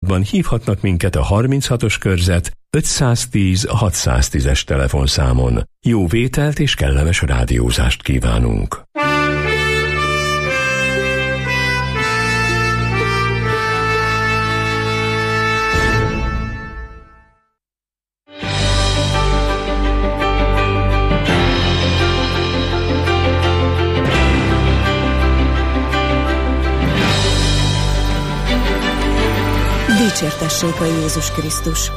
kapcsolatban hívhatnak minket a 36-os körzet 510 610-es telefonszámon. Jó vételt és kellemes rádiózást kívánunk! Dicsértessék a Jézus Krisztus!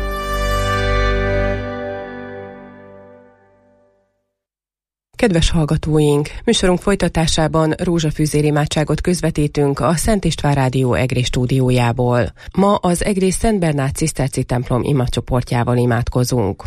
Kedves hallgatóink! Műsorunk folytatásában rózsafűzér imádságot közvetítünk a Szent István Rádió Egrés stúdiójából. Ma az Egrés Szent Bernát Ciszterci templom imacsoportjával imádkozunk.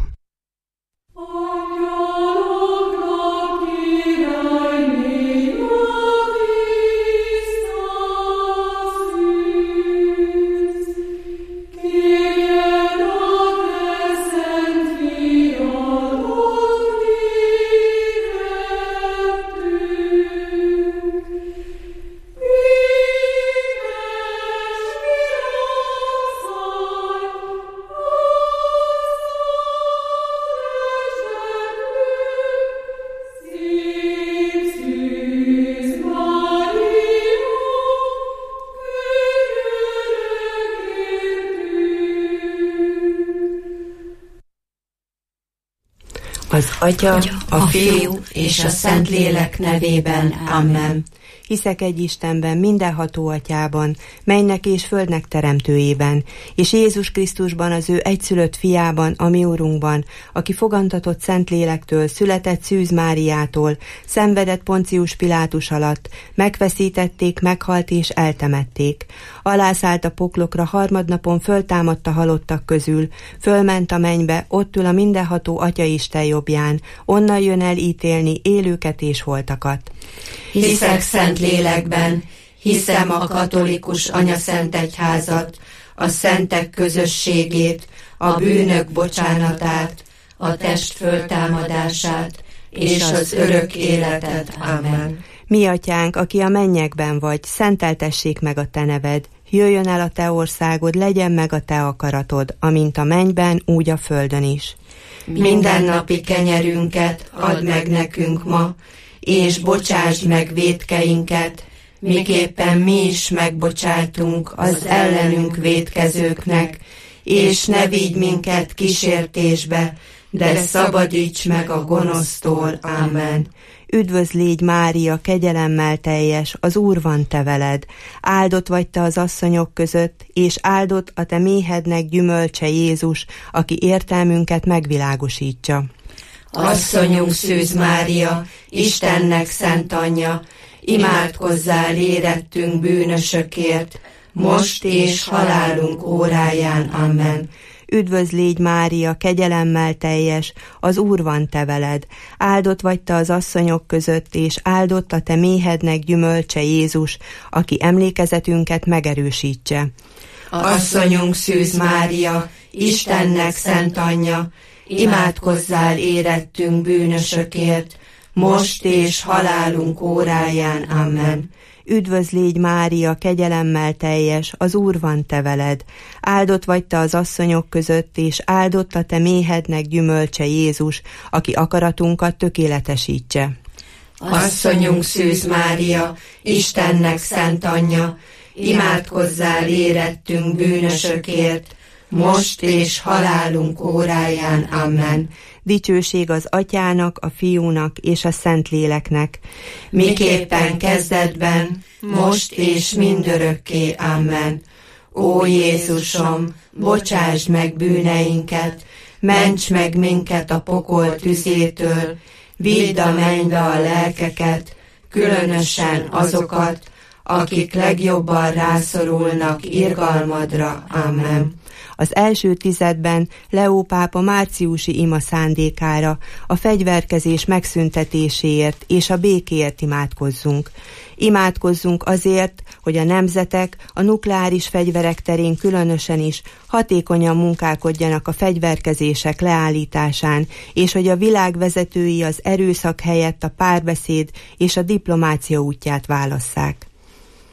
Az Atya, a Fiú és a Szentlélek nevében. Amen. Hiszek egy Istenben, mindenható Atyában, mennynek és földnek teremtőjében, és Jézus Krisztusban, az ő egyszülött fiában, a mi Urunkban, aki fogantatott Szentlélektől, született Szűz Máriától, szenvedett Poncius Pilátus alatt, megfeszítették, meghalt és eltemették. Alászállt a poklokra, harmadnapon föltámadt a halottak közül, fölment a mennybe, ott ül a mindenható Atya Isten jobbján, onnan jön el ítélni élőket és holtakat. Hiszek Szentlélekben, hiszem a katolikus anyaszentegyházat, a szentek közösségét, a bűnök bocsánatát, a test föltámadását és az örök életet. Amen. Mi Atyánk, aki a mennyekben vagy, szenteltessék meg a te neved, jöjjön el a te országod, legyen meg a te akaratod, amint a mennyben, úgy a földön is. Mindennapi kenyerünket add meg nekünk ma, és bocsásd meg vétkeinket, miképpen mi is megbocsájtunk az ellenünk vétkezőknek, és ne vigy minket kísértésbe, de szabadíts meg a gonosztól. Amen. Üdvözl légy Mária, kegyelemmel teljes, az Úr van te veled. Áldott vagy te az asszonyok között, és áldott a te méhednek gyümölcse Jézus, aki értelmünket megvilágosítja. Asszonyunk Szűz Mária, Istennek szent anyja, imádkozzál érettünk bűnösökért, most és halálunk óráján. Amen. Üdvözl légy Mária, kegyelemmel teljes, az Úr van te veled. Áldott vagy te az asszonyok között, és áldott a te méhednek gyümölcse Jézus, aki emlékezetünket megerősítse. Asszonyunk Szűz Mária, Istennek szent anyja, imádkozzál érettünk bűnösökért, most és halálunk óráján. Amen. Üdvözl légy Mária, kegyelemmel teljes, az Úr van te veled. Áldott vagy te az asszonyok között, és áldott a te méhednek gyümölcse Jézus, aki akaratunkat tökéletesítse. Asszonyunk Szűz Mária, Istennek szent anyja, imádkozzál érettünk bűnösökért, most és halálunk óráján. Amen. Dicsőség az Atyának, a Fiúnak és a Szentléleknek, miképpen kezdetben, most és mindörökké. Amen. Ó Jézusom, bocsásd meg bűneinket, ments meg minket a pokol tüzétől, vidd a mennybe a lelkeket, különösen azokat, akik legjobban rászorulnak irgalmadra. Amen. Az első tizedben Leó pápa márciusi ima szándékára, a fegyverkezés megszüntetéséért és a békéért imádkozzunk. Imádkozzunk azért, hogy a nemzetek a nukleáris fegyverek terén különösen is hatékonyan munkálkodjanak a fegyverkezések leállításán, és hogy a világ vezetői az erőszak helyett a párbeszéd és a diplomácia útját válasszák.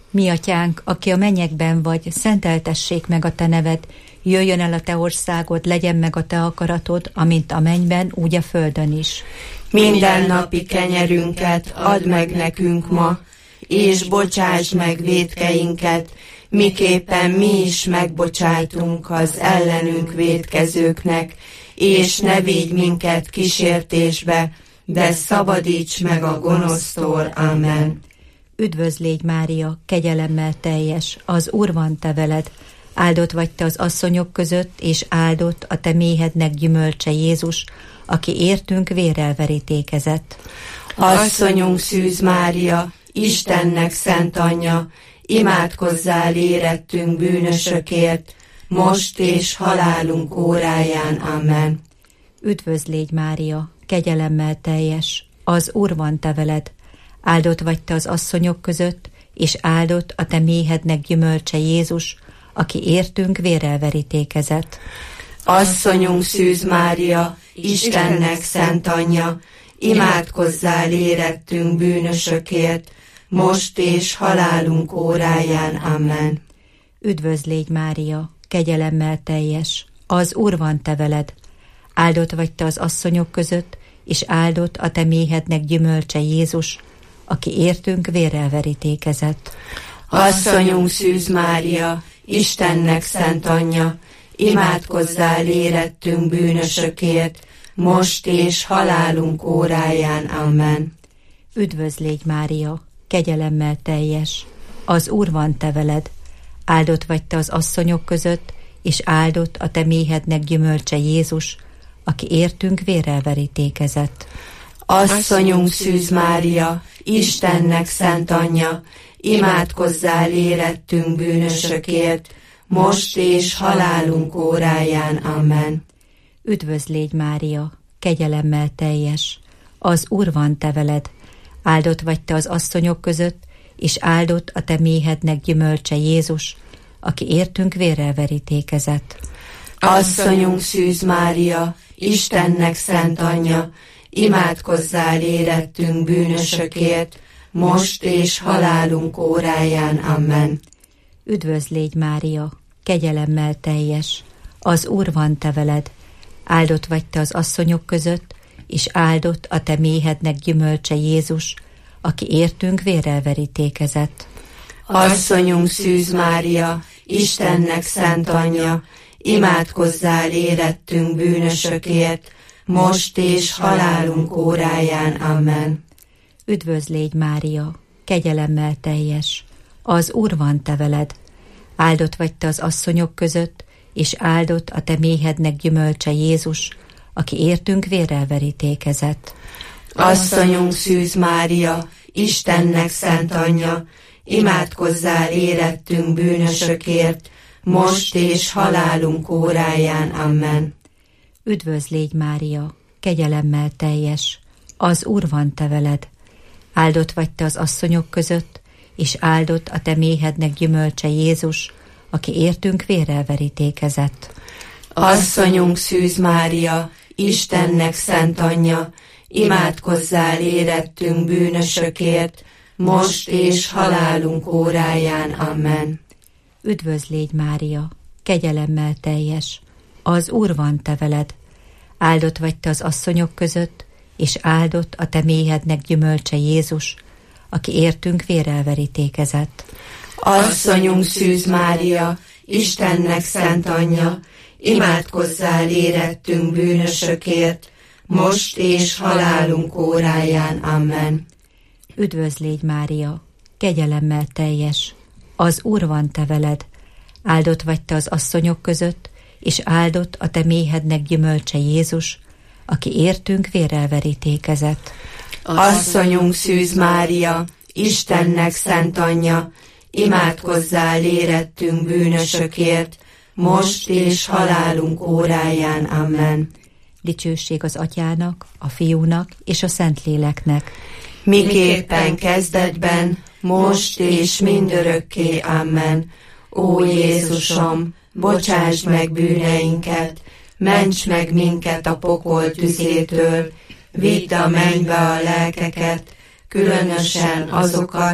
Mi atyánk, aki a mennyekben vagy, szenteltessék meg a te neved, jöjjön el a te országod, legyen meg a te akaratod, amint a mennyben, úgy a földön is. Mindennapi kenyerünket add meg nekünk ma, és bocsásd meg vétkeinket, miképpen mi is megbocsájtunk az ellenünk vétkezőknek, és ne vigy minket kísértésbe, de szabadíts meg a gonosztól. Amen. Üdvözlégy Mária, kegyelemmel teljes, az Úr van te veled, áldott vagy te az asszonyok között, és áldott a te méhednek gyümölcse Jézus, aki értünk vérrel verítékezett. Asszonyunk Szűz Mária, Istennek szent anyja, imádkozzál érettünk bűnösökért, most és halálunk óráján. Amen. Üdvözlégy Mária, kegyelemmel teljes, az Úr van te veled, áldott vagy te az asszonyok között, és áldott a te méhednek gyümölcse Jézus, aki értünk vérrel verítékezett. Asszonyunk Szűz Mária, Istennek szent anyja, imádkozzál érettünk bűnösökért, most és halálunk óráján. Amen. Üdvözlégy Mária, kegyelemmel teljes, az Úr van te veled, áldott vagy te az asszonyok között, és áldott a te méhednek gyümölcse Jézus, aki értünk vérrel verítékezett. Asszonyunk Szűz Mária, Istennek szent anyja, imádkozzál érettünk bűnösökért, most és halálunk óráján. Amen. Üdvözlégy Mária, kegyelemmel teljes, az Úr van te veled, áldott vagy te az asszonyok között, és áldott a te méhednek gyümölcse Jézus, aki értünk vérrel verítékezett. Asszonyunk Szűz Mária, Istennek szent anyja, imádkozzál érettünk bűnösökért, most és halálunk óráján. Amen. Üdvözlégy Mária, kegyelemmel teljes, az Úr van te veled, áldott vagy te az asszonyok között, és áldott a te méhednek gyümölcse Jézus, aki értünk vérrel verítékezett. Asszonyunk Szűz Mária, Istennek szent anyja, imádkozzál érettünk bűnösökért, most és halálunk óráján. Amen. Üdvözlégy Mária, kegyelemmel teljes, az Úr van te veled, áldott vagy te az asszonyok között, és áldott a te méhednek gyümölcse Jézus, aki értünk vérrel verítékezett. Asszonyunk Szűz Mária, Istennek szent anyja, imádkozzál érettünk bűnösökért, most és halálunk óráján. Amen. Üdvözlégy Mária, kegyelemmel teljes, az Úr van te veled, áldott vagy te az asszonyok között, és áldott a te méhednek gyümölcse Jézus, aki értünk vérrel verítékezett. Asszonyunk Szűz Mária, Istennek szent anyja, imádkozzál érettünk bűnösökért, most és halálunk óráján. Amen. Üdvözlégy Mária, kegyelemmel teljes, az Úr van te veled, áldott vagy te az asszonyok között, és áldott a te méhednek gyümölcse Jézus, aki értünk vérrel verítékezett. Asszonyunk Szűz Mária, Istennek szent anyja, imádkozzál érettünk bűnösökért, most és halálunk óráján. Amen. Üdvözlégy Mária, kegyelemmel teljes, az Úr van te veled, áldott vagy te az asszonyok között, és áldott a te méhednek gyümölcse Jézus, aki értünk vérrel verítékezett. Asszonyunk Szűz Mária, Istennek szent anyja, imádkozzál érettünk bűnösökért, most és halálunk óráján. Amen. Üdvözlégy Mária, kegyelemmel teljes, az Úr van te veled, áldott vagy te az asszonyok között, és áldott a te méhednek gyümölcse Jézus, aki értünk vérrel verítékezett. Asszonyunk Szűz Mária, Istennek szent anyja, imádkozzál érettünk bűnösökért, most és halálunk óráján. Amen. Dicsőség az Atyának, a Fiúnak és a Szentléleknek. Miképpen kezdetben, most és mindörökké. Amen. Ó Jézusom, bocsásd meg bűneinket, ments meg minket a pokol tüzétől, vidd a mennybe a lelkeket, különösen azokat,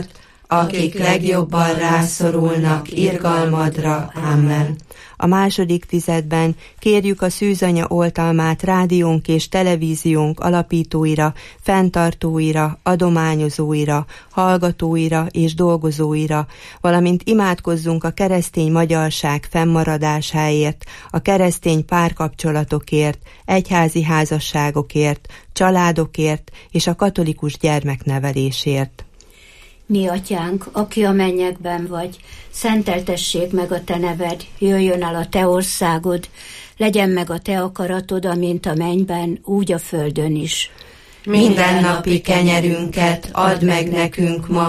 akik legjobban rászorulnak irgalmadra. Amen. A második tizedben kérjük a Szűzanya oltalmát rádiónk és televíziónk alapítóira, fenntartóira, adományozóira, hallgatóira és dolgozóira, valamint imádkozzunk a keresztény magyarság fennmaradásáért, a keresztény párkapcsolatokért, egyházi házasságokért, családokért és a katolikus gyermeknevelésért. Mi atyánk, aki a mennyekben vagy, szenteltessék meg a te neved, jöjjön el a te országod, legyen meg a te akaratod, amint a mennyben, úgy a földön is. Mindennapi kenyerünket add meg nekünk ma,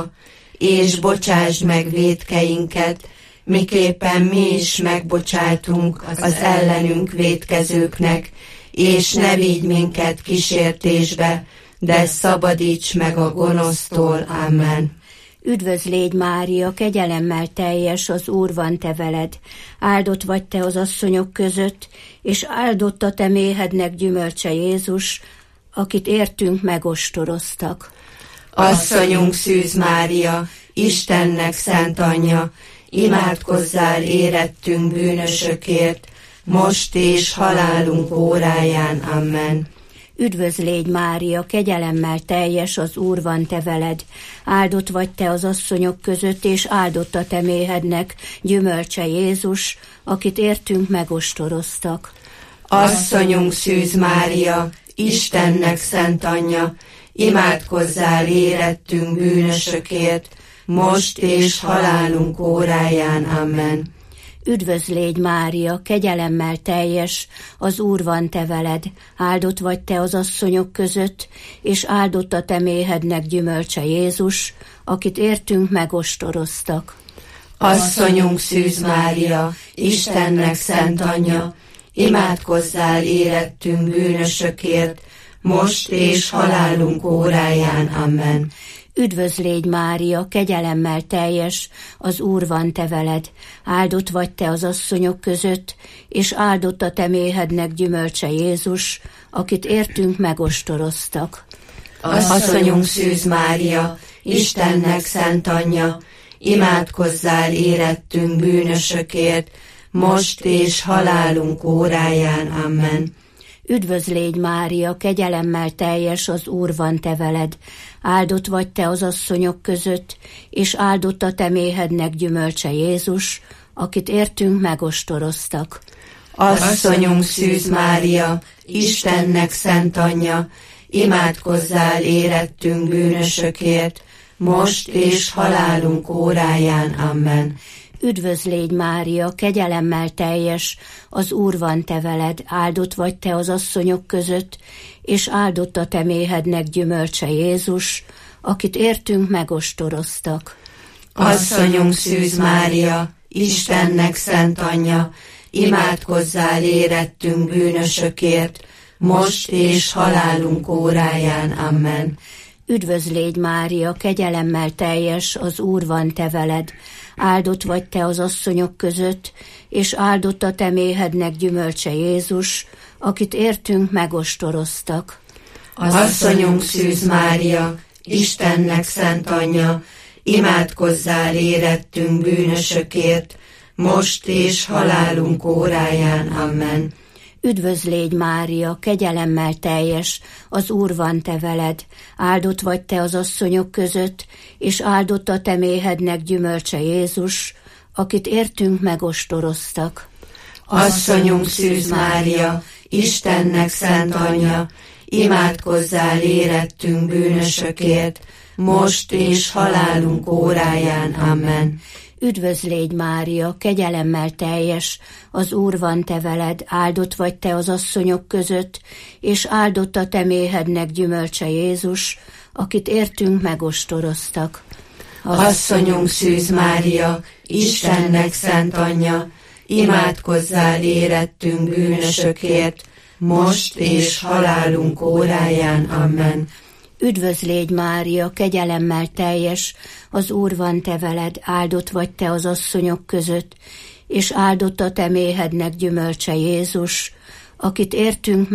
és bocsásd meg vétkeinket, miképpen mi is megbocsátunk az ellenünk vétkezőknek, és ne vigy minket kísértésbe, de szabadíts meg a gonosztól. Amen. Üdvözl légy, Mária, kegyelemmel teljes, az Úr van te veled. Áldott vagy te az asszonyok között, és áldott a te méhednek gyümölcse Jézus, akit értünk megostoroztak. Asszonyunk Szűz Mária, Istennek szent anyja, imádkozzál érettünk bűnösökért, most és halálunk óráján. Amen. Üdvözl légy, Mária, kegyelemmel teljes, az Úr van te veled. Áldott vagy te az asszonyok között, és áldott a te méhednek gyümölcse Jézus, akit értünk megostoroztak. Asszonyunk Szűz Mária, Istennek szent anyja, imádkozzál érettünk bűnösökért, most és halálunk óráján. Amen. Üdvözl légy, Mária, kegyelemmel teljes, az Úr van te veled. Áldott vagy te az asszonyok között, és áldott a te méhednek gyümölcse Jézus, akit értünk megostoroztak. Asszonyunk Szűz Mária, Istennek szent anyja, imádkozzál érettünk bűnösökért, most és halálunk óráján. Amen. Üdvözl légy, Mária, kegyelemmel teljes, az Úr van te veled. Áldott vagy te az asszonyok között, és áldott a te méhednek gyümölcse Jézus, akit értünk megostoroztak. Asszonyunk Szűz Mária, Istennek szent anyja, imádkozzál érettünk bűnösökért, most és halálunk óráján. Amen. Üdvözl légy, Mária, kegyelemmel teljes, az Úr van te veled. Áldott vagy te az asszonyok között, és áldott a te méhednek gyümölcse Jézus, akit értünk megostoroztak. Asszonyunk Szűz Mária, Istennek szent anyja, imádkozzál érettünk bűnösökért, most és halálunk óráján. Amen. Üdvözl légy, Mária, kegyelemmel teljes, az Úr van te veled. Áldott vagy te az asszonyok között, és áldott a te méhednek gyümölcse Jézus, akit értünk megostoroztak. Asszonyunk Szűz Mária, Istennek szent anyja, imádkozzál érettünk bűnösökért, most és halálunk óráján. Amen. Üdvözl légy, Mária, kegyelemmel teljes, az Úr van te veled. Áldott vagy te az asszonyok között, és áldott a te méhednek gyümölcse Jézus, akit értünk megostoroztak. Asszonyunk Szűz Mária, Istennek szent anyja, imádkozzál érettünk bűnösökért, most és halálunk óráján. Amen. Üdvözl légy, Mária, kegyelemmel teljes, az Úr van te veled. Áldott vagy te az asszonyok között, és áldott a te méhednek gyümölcse Jézus, akit értünk megostoroztak. Asszonyunk Szűz Mária, Istennek szent anyja, imádkozzál érettünk bűnösökért, most és halálunk óráján. Amen. Üdvözl légy, Mária, kegyelemmel teljes, az Úr van te veled. Áldott vagy te az asszonyok között, és áldott a te méhednek gyümölcse Jézus, akit értünk megostoroztak. Asszonyunk Szűz Mária, Istennek szent anyja, imádkozzál érettünk bűnösökért, most és halálunk óráján. Amen. Üdvözl légy, Mária, kegyelemmel teljes, az Úr van te veled. Áldott vagy te az asszonyok között, és áldott a te méhednek gyümölcse Jézus, akit értünk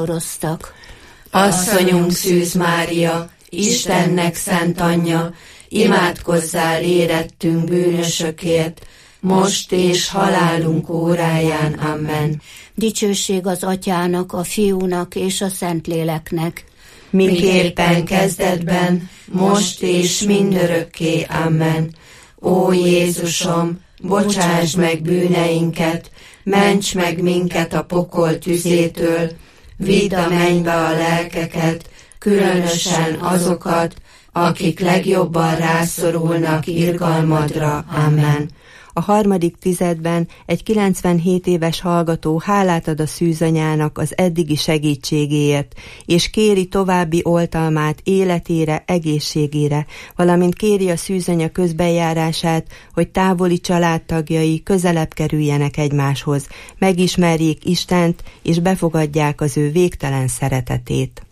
megostoroztak. Asszonyunk Szűz Mária, Istennek szent anyja, imádkozzál érettünk bűnösökért, most és halálunk óráján. Amen. Dicsőség az Atyának, a Fiúnak és a Szentléleknek, miképpen kezdetben, most és mindörökké. Amen. Ó Jézusom, bocsáss meg bűneinket, ments meg minket a pokol tüzétől, vidd a mennybe a lelkeket, különösen azokat, akik legjobban rászorulnak irgalmadra. Amen. A harmadik tizedben egy 97 éves hallgató hálát ad a szűzanyának az eddigi segítségéért, és kéri további oltalmát életére, egészségére, valamint kéri a szűzanya közbenjárását, hogy távoli családtagjai közelebb kerüljenek egymáshoz, megismerjék Istent, és befogadják az ő végtelen szeretetét.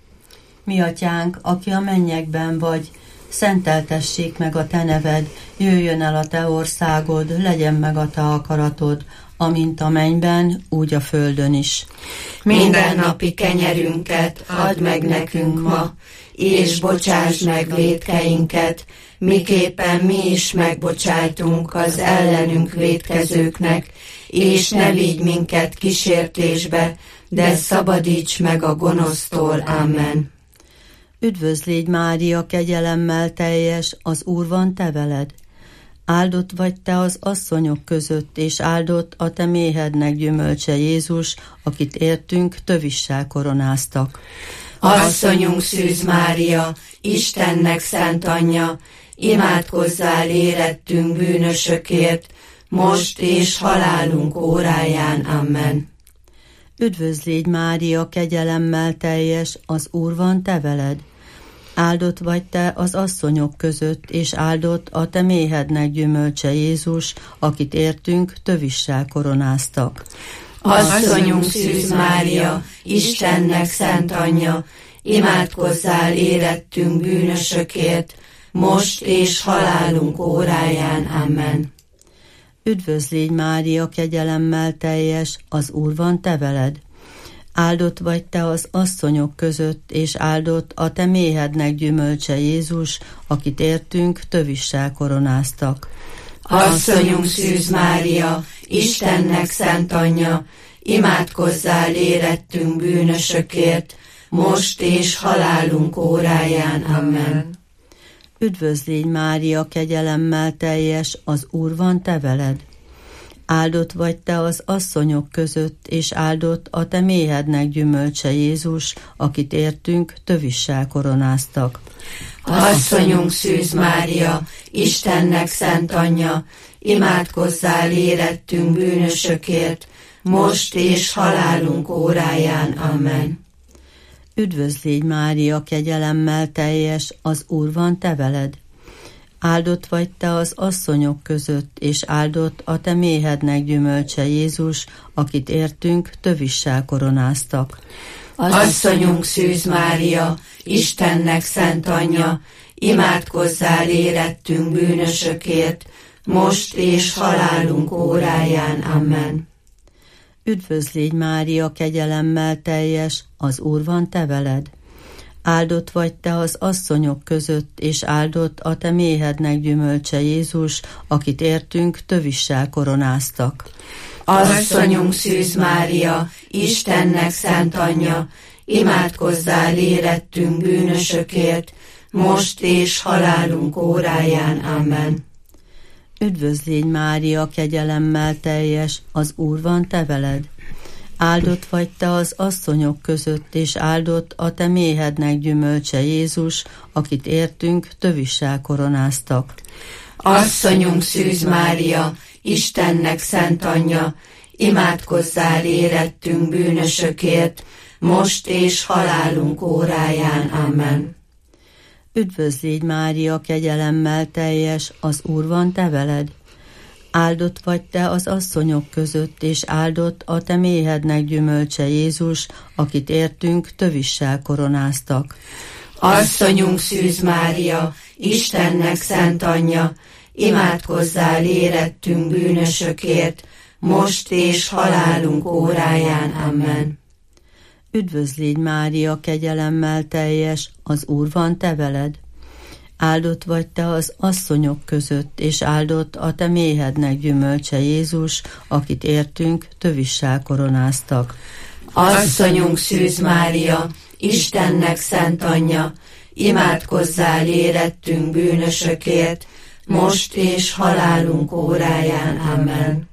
Mi atyánk, aki a mennyekben vagy, szenteltessék meg a te neved, jöjjön el a te országod, legyen meg a te akaratod, amint a mennyben, úgy a földön is. Mindennapi kenyerünket add meg nekünk ma, és bocsásd meg vétkeinket, miképpen mi is megbocsájtunk az ellenünk vétkezőknek, és ne vigy minket kísértésbe, de szabadíts meg a gonosztól. Amen. Üdvözlégy Mária, kegyelemmel teljes, az Úr van te veled. Áldott vagy te az asszonyok között, és áldott a te méhednek gyümölcse Jézus, akit értünk tövissel koronáztak. Asszonyunk Szűz Mária, Istennek szent anyja, imádkozzál érettünk bűnösökért, most és halálunk óráján. Amen. Üdvözlégy Mária, kegyelemmel teljes, az Úr van te veled. Áldott vagy te az asszonyok között, és áldott a te méhednek gyümölcse Jézus, akit értünk tövissel koronáztak. Asszonyunk Szűz Mária, Istennek szent anyja, imádkozzál érettünk bűnösökért, most és halálunk óráján. Amen. Üdvözlégy Mária, kegyelemmel teljes, az Úr van te veled. Áldott vagy te az asszonyok között, és áldott a te méhednek gyümölcse Jézus, akit értünk tövissel koronáztak. Asszonyunk Szűz Mária, Istennek szent anyja, imádkozzál érettünk bűnösökért, most és halálunk óráján. Amen. Üdvözlégy Mária, kegyelemmel teljes, az Úr van te veled. Áldott vagy te az asszonyok között, és áldott a te méhednek gyümölcse Jézus, akit értünk tövissel koronáztak. Asszonyunk Szűz Mária, Istennek szent anyja, imádkozzál érettünk bűnösökért, most és halálunk óráján. Amen. Üdvözlégy Mária, kegyelemmel teljes, az Úr van te veled. Áldott vagy te az asszonyok között, és áldott a te méhednek gyümölcse Jézus, akit értünk tövissel koronáztak. Asszonyunk Szűz Mária, Istennek szent anyja, imádkozzál érettünk bűnösökért, most és halálunk óráján. Amen. Üdvözlégy Mária, kegyelemmel teljes, az Úr van te veled. Áldott vagy te az asszonyok között, és áldott a te méhednek gyümölcse Jézus, akit értünk tövissel koronáztak. Asszonyunk Szűz Mária, Istennek szent anyja, imádkozzál érettünk bűnösökért, most és halálunk óráján. Amen. Üdvözlégy Mária, kegyelemmel teljes, az Úr van te veled. Áldott vagy te az asszonyok között, és áldott a te méhednek gyümölcse Jézus, akit értünk tövissel koronáztak. Asszonyunk Szűz Mária, Istennek szent anyja, imádkozzál érettünk bűnösökért, most és halálunk óráján. Amen. Üdvözlégy Mária, kegyelemmel teljes, az Úr van te veled. Áldott vagy te az asszonyok között, és áldott a te méhednek gyümölcse Jézus, akit értünk tövissel koronáztak. Asszonyunk Szűz Mária, Istennek szent anyja, imádkozzál érettünk bűnösökért, most és halálunk óráján. Amen. Üdvözlégy Mária, kegyelemmel teljes, az Úr van te veled. Áldott vagy te az asszonyok között, és áldott a te méhednek gyümölcse Jézus, akit értünk, tövissel koronáztak. Asszonyunk Szűz Mária, Istennek szent anyja, imádkozzál érettünk bűnösökért, most és halálunk óráján. Amen.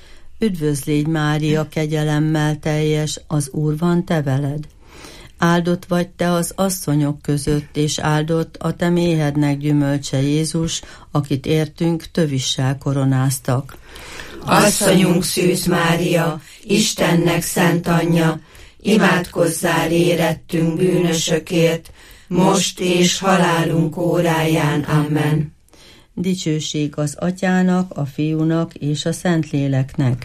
Üdvözlégy Mária, kegyelemmel teljes, az Úr van te veled. Áldott vagy te az asszonyok között, és áldott a te méhednek gyümölcse Jézus, akit értünk, tövissel koronáztak. Asszonyunk Szűz Mária, Istennek szent anyja, imádkozzál érettünk bűnösökért, most és halálunk óráján. Amen. Dicsőség az Atyának, a Fiúnak és a Szentléleknek.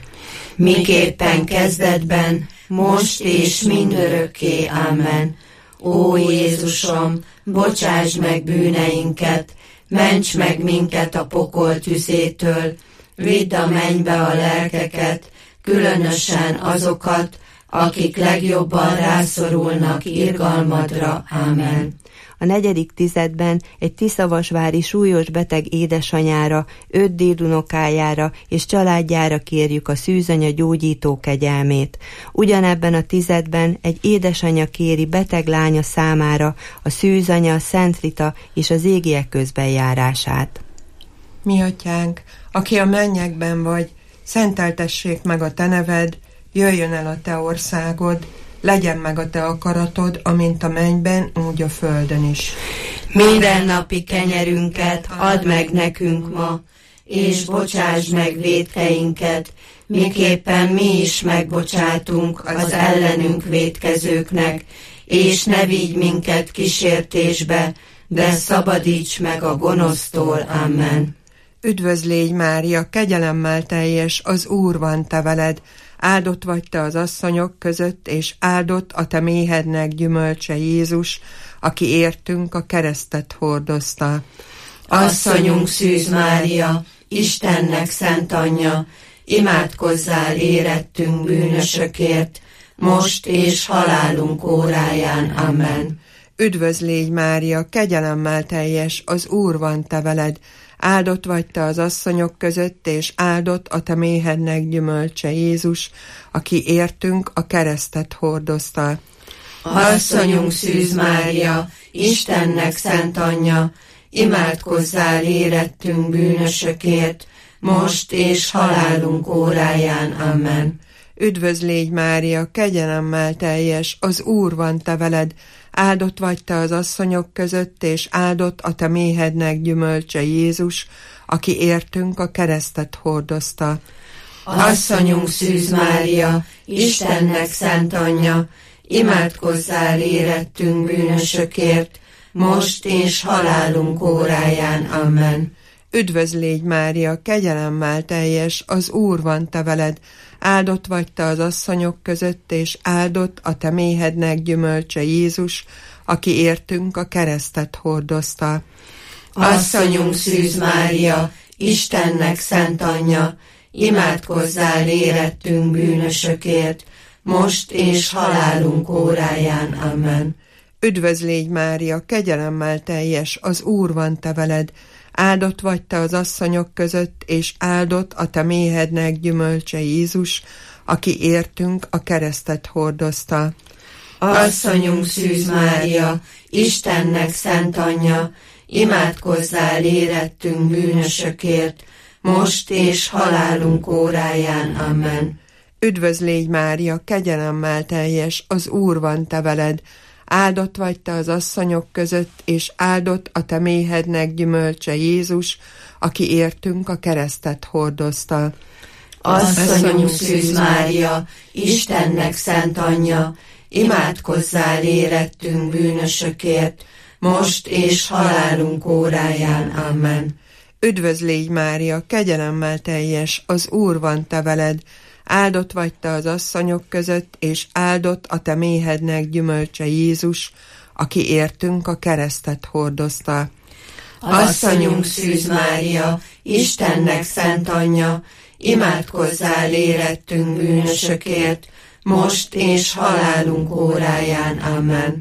Miképpen kezdetben, most és mindörökké. Amen. Ó Jézusom, bocsáss meg bűneinket, ments meg minket a pokol tüzétől, vidd a mennybe a lelkeket, különösen azokat, akik legjobban rászorulnak irgalmadra. Amen. A 4. tizedben egy tiszavasvári súlyos beteg édesanyára, 5 dédunokájára és családjára kérjük a szűzanya gyógyító kegyelmét. Ugyanebben a tizedben egy édesanyja kéri beteg lánya számára a szűzanya, Szent Rita és az égiek közbenjárását. Mi atyánk, aki a mennyekben vagy, szenteltessék meg a te neved, jöjjön el a te országod, legyen meg a te akaratod, amint a mennyben, úgy a földön is. Mindennapi kenyerünket add meg nekünk ma, és bocsásd meg vétkeinket, miképpen mi is megbocsátunk az ellenünk vétkezőknek, és ne vigy minket kísértésbe, de szabadíts meg a gonosztól. Amen. Üdvözlégy Mária, kegyelemmel teljes, az Úr van te veled, áldott vagy te az asszonyok között, és áldott a te méhednek gyümölcse Jézus, aki értünk a keresztet hordozta. Asszonyunk Szűz Mária, Istennek szent anyja, imádkozzál érettünk bűnösökért, most és halálunk óráján. Amen. Üdvözlégy Mária, kegyelemmel teljes, az Úr van te veled, áldott vagy te az asszonyok között, és áldott a te méhednek gyümölcse Jézus, aki értünk a keresztet hordozta. Asszonyunk Szűz Mária, Istennek szent anyja, imádkozzál érettünk bűnösökért, most és halálunk óráján. Amen. Üdvözlégy Mária, kegyelemmel teljes, az Úr van te veled, áldott vagy te az asszonyok között, és áldott a te méhednek gyümölcse Jézus, aki értünk a keresztet hordozta. Asszonyunk Szűz Mária, Istennek szent anyja, imádkozzál érettünk bűnösökért, most és halálunk óráján. Amen. Üdvözlégy Mária, kegyelemmel teljes, az Úr van te veled, áldott vagy te az asszonyok között, és áldott a te méhednek gyümölcse Jézus, aki értünk a keresztet hordozta. Asszonyunk Szűz Mária, Istennek szent anyja, imádkozzál érettünk bűnösökért, most és halálunk óráján. Amen. Üdvözlégy Mária, kegyelemmel teljes, az Úr van te veled, áldott vagy te az asszonyok között, és áldott a te méhednek gyümölcse Jézus, aki értünk a keresztet hordozta. Asszonyunk Szűz Mária, Istennek szent anyja, imádkozzál érettünk bűnösökért, most és halálunk óráján. Amen. Üdvözlégy Mária, kegyelemmel teljes, az Úr van te veled, áldott vagy te az asszonyok között, és áldott a te méhednek gyümölcse Jézus, aki értünk a keresztet hordozta. Asszonyunk Szűz Mária, Istennek szent anyja, imádkozzál érettünk bűnösökért, most és halálunk óráján. Amen. Üdvözlégy Mária, kegyelemmel teljes, az Úr van te veled, áldott vagy te az asszonyok között, és áldott a te méhednek gyümölcse Jézus, aki értünk a keresztet hordozta. Asszonyunk Szűz Mária, Istennek szent anyja, imádkozzál érettünk bűnösökért, most és halálunk óráján. Amen.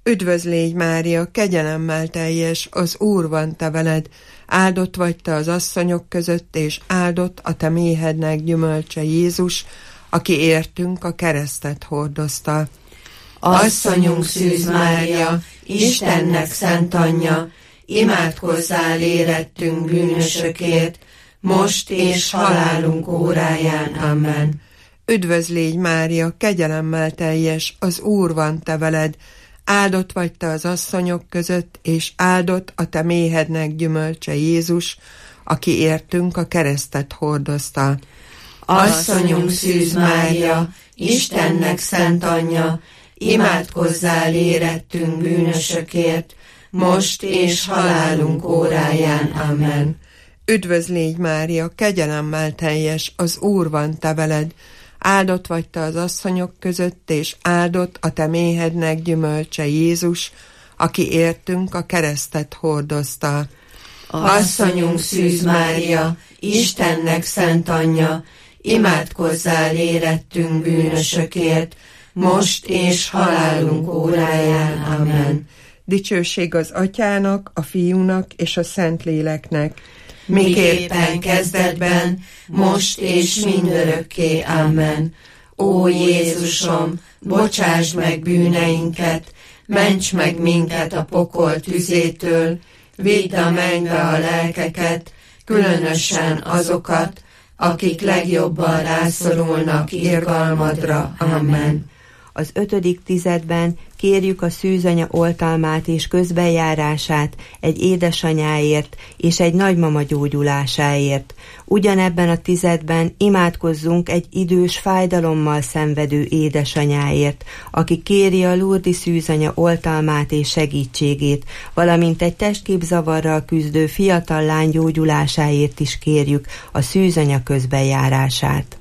Üdvözl légy, Mária, kegyelemmel teljes, az Úr van te veled, áldott vagy te az asszonyok között, és áldott a te méhednek gyümölcse Jézus, aki értünk a keresztet hordozta. Asszonyunk Szűz Mária, Istennek szent anyja, imádkozzál érettünk bűnösökért, most és halálunk óráján. Amen. Üdvözl légy, Mária, kegyelemmel teljes, az Úr van te veled, áldott vagy te az asszonyok között, és áldott a te méhednek gyümölcse Jézus, aki értünk a keresztet hordozta. Asszonyunk Szűz Mária, Istennek szent anyja, imádkozzál érettünk bűnösökért, most és halálunk óráján. Amen. Üdvözl légy, Mária, kegyelemmel teljes, az Úr van te veled, áldott vagy te az asszonyok között, és áldott a te méhednek gyümölcse Jézus, aki értünk a keresztet hordozta. Asszonyunk Szűz Mária, Istennek szent anyja, imádkozzál érettünk bűnösökért, most és halálunk óráján. Amen. Dicsőség az Atyának, a Fiúnak és a Szentléleknek, miképpen kezdetben, most és mindörökké. Amen. Ó Jézusom, bocsásd meg bűneinket, ments meg minket a pokol tüzétől, vidd a mennybe a lelkeket, különösen azokat, akik legjobban rászorulnak irgalmadra. Amen. Az 5. tizedben kérjük a szűzanya oltalmát és közbenjárását egy édesanyáért és egy nagymama gyógyulásáért. Ugyanebben a tizedben imádkozzunk egy idős fájdalommal szenvedő édesanyáért, aki kéri a Lurdi szűzanya oltalmát és segítségét, valamint egy testképzavarral küzdő fiatal lány gyógyulásáért is kérjük a szűzanya közbenjárását.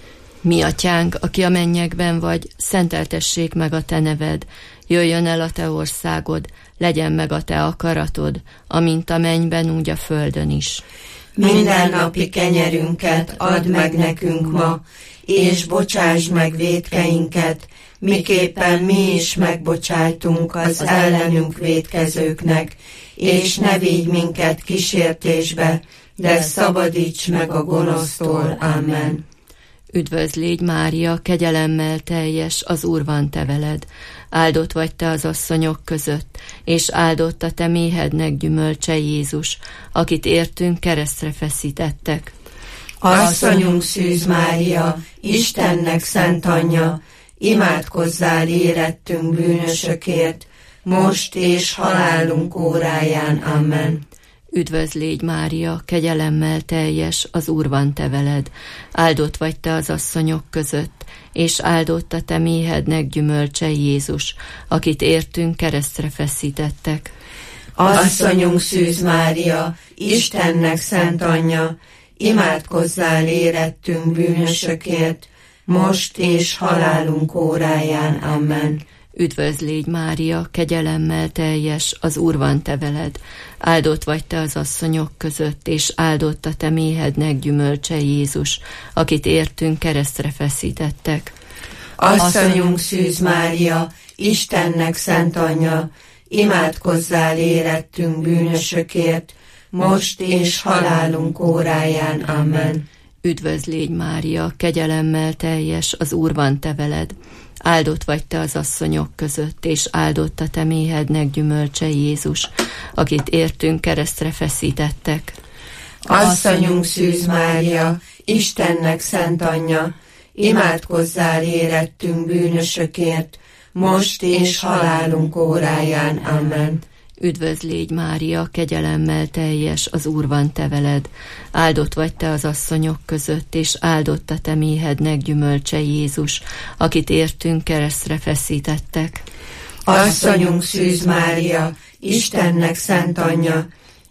Mi atyánk, aki a mennyekben vagy, szenteltessék meg a te neved, jöjjön el a te országod, legyen meg a te akaratod, amint a mennyben, úgy a földön is. Mindennapi kenyerünket add meg nekünk ma, és bocsásd meg vétkeinket, miképpen mi is megbocsájtunk az ellenünk vétkezőknek, és ne vigy minket kísértésbe, de szabadíts meg a gonosztól. Amen. Üdvözl légy, Mária, kegyelemmel teljes, az Úr van te veled, áldott vagy te az asszonyok között, és áldott a te méhednek gyümölcse Jézus, akit értünk keresztre feszítettek. Asszonyunk Szűz Mária, Istennek szent anyja, imádkozzál érettünk bűnösökért, most és halálunk óráján. Amen. Üdvözl légy, Mária, kegyelemmel teljes, az Úr van te veled, áldott vagy te az asszonyok között, és áldott a te méhednek gyümölcse Jézus, akit értünk keresztre feszítettek. Asszonyunk Szűz Mária, Istennek szent anyja, imádkozzál érettünk bűnösökért, most és halálunk óráján. Amen. Üdvözl légy, Mária, kegyelemmel teljes, az Úr van te veled, áldott vagy te az asszonyok között, és áldott a te méhednek gyümölcse Jézus, akit értünk keresztre feszítettek. Asszonyunk Szűz Mária, Istennek szent anyja, imádkozzál érettünk bűnösökért, most és halálunk óráján. Amen. Üdvözl légy, Mária, kegyelemmel teljes, az Úr van te veled, áldott vagy te az asszonyok között, és áldott a te méhednek gyümölcse Jézus, akit értünk keresztre feszítettek. Asszonyunk Szűz Mária, Istennek szent anyja, imádkozzál érettünk bűnösökért, most és halálunk óráján. Amen. Üdvözl légy, Mária, kegyelemmel teljes, az Úr van te veled, áldott vagy te az asszonyok között, és áldott a te méhednek gyümölcse Jézus, akit értünk keresztre feszítettek. Asszonyunk Szűz Mária, Istennek szent anyja,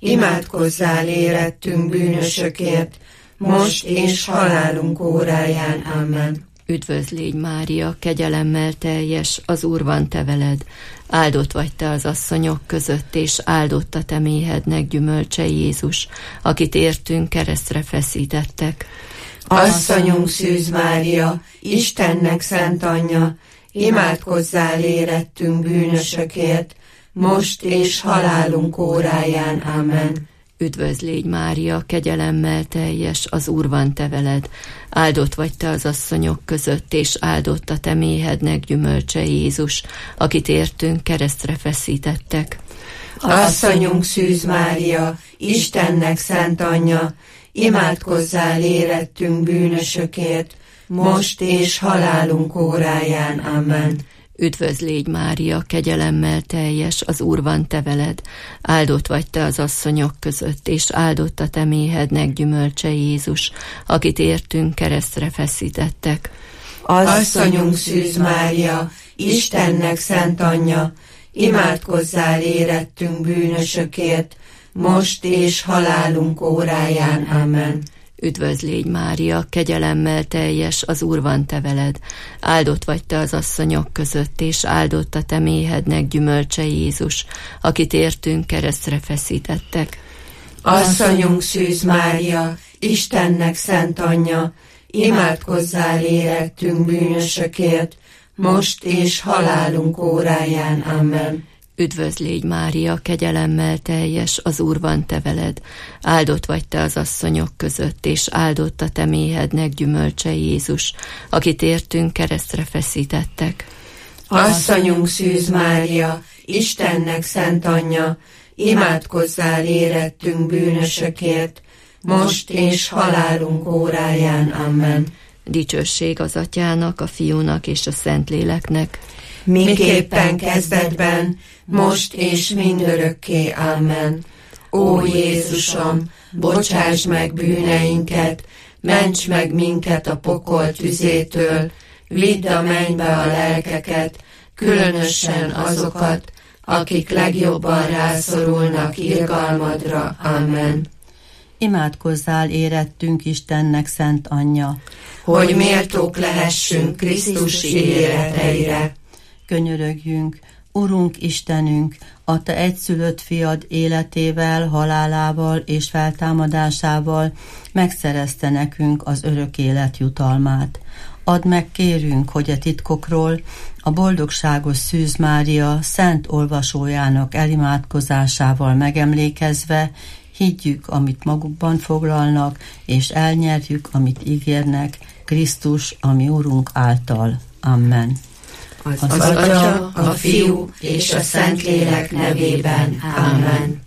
imádkozzál érettünk bűnösökért, most és halálunk óráján. Amen. Üdvözl légy, Mária, kegyelemmel teljes, az Úr van te veled, áldott vagy te az asszonyok között, és áldott a te méhednek gyümölcse Jézus, akit értünk keresztre feszítettek. Asszonyunk Szűz Mária, Istennek szent anyja, imádkozzál érettünk bűnösökért, most és halálunk óráján. Amen. Üdvözl légy, Mária, kegyelemmel teljes, az Úr van te veled. Áldott vagy te az asszonyok között, és áldott a te méhednek gyümölcse Jézus, akit értünk keresztre feszítettek. Asszonyunk Szűz Mária, Istennek szent anyja, imádkozzál érettünk bűnösökért, most és halálunk óráján. Amen. Üdvözl légy, Mária, kegyelemmel teljes, az Úr van te veled. Áldott vagy te az asszonyok között, és áldott a te méhednek gyümölcse Jézus, akit értünk keresztre feszítettek. Asszonyunk Szűz Mária, Istennek szent anyja, imádkozzál érettünk bűnösökért, most és halálunk óráján. Amen. Üdvözl légy, Mária, kegyelemmel teljes, az Úr van te veled. Áldott vagy te az asszonyok között, és áldott a te méhednek gyümölcse Jézus, akit értünk keresztre feszítettek. Asszonyunk Szűz Mária, Istennek szent anyja, imádkozzál érettünk bűnösökért, most és halálunk óráján. Amen. Üdvözl légy, Mária, kegyelemmel teljes, az Úr van te veled. Áldott vagy te az asszonyok között, és áldott a te méhednek gyümölcse Jézus, akit értünk keresztre feszítettek. Asszonyunk Szűz Mária, Istennek szent anyja, imádkozzál érettünk bűnösökért, most és halálunk óráján. Amen. Dicsőség az Atyának, a Fiúnak és a Szentléleknek, miképpen kezdetben, most és mindörökké. Amen. Ó Jézusom, bocsáss meg bűneinket, ments meg minket a pokol tüzétől, vidd a mennybe a lelkeket, különösen azokat, akik legjobban rászorulnak irgalmadra. Amen. Imádkozzál érettünk Istennek szent anyja, hogy méltók lehessünk Krisztus ígéreteire. Könyörögjünk, Urunk Istenünk, a te egyszülött fiad életével, halálával és feltámadásával megszerezte nekünk az örök élet jutalmát. Add meg, kérünk, hogy a titkokról a boldogságos Szűz Mária szent olvasójának elimádkozásával megemlékezve higgyük, amit magukban foglalnak, és elnyerjük, amit ígérnek, Krisztus, a mi Urunk által. Amen. Az Atya, a Fiú és a Szentlélek nevében. Amen.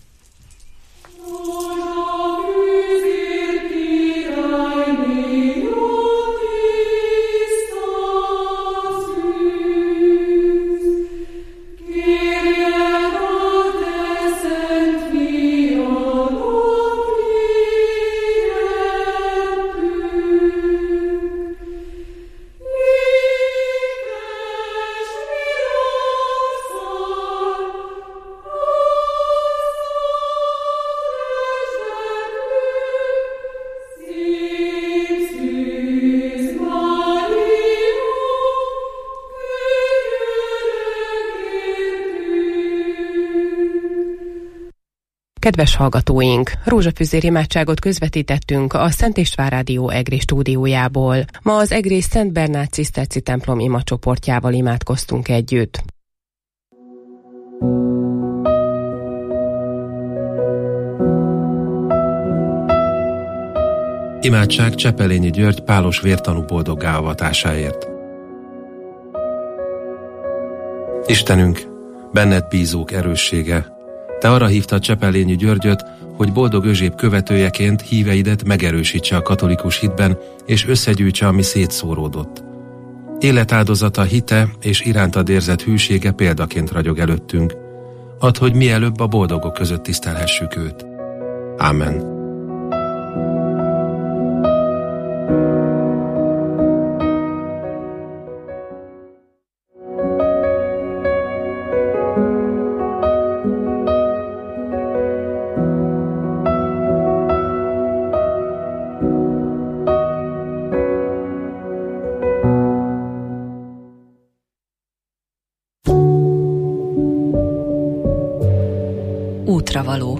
Kedves hallgatóink, rózsafüzér imádságot közvetítettünk a Szent István Rádió EGRI stúdiójából. Ma az EGRI Szent Bernát ciszterci templom imacsoportjával imádkoztunk együtt. Imádság Csepelényi György pálos vértanú boldoggá avatásáért. Istenünk, benned bízók erőssége, te arra hívtad Csepelényi Györgyöt, hogy boldog özséb követőjeként híveidet megerősítse a katolikus hitben, és összegyűjtse, ami szétszóródott. Életáldozata, hite és irántad érzett hűsége példaként ragyog előttünk. Add, hogy mielőbb a boldogok között tisztelhessük őt. Amen. Útravaló.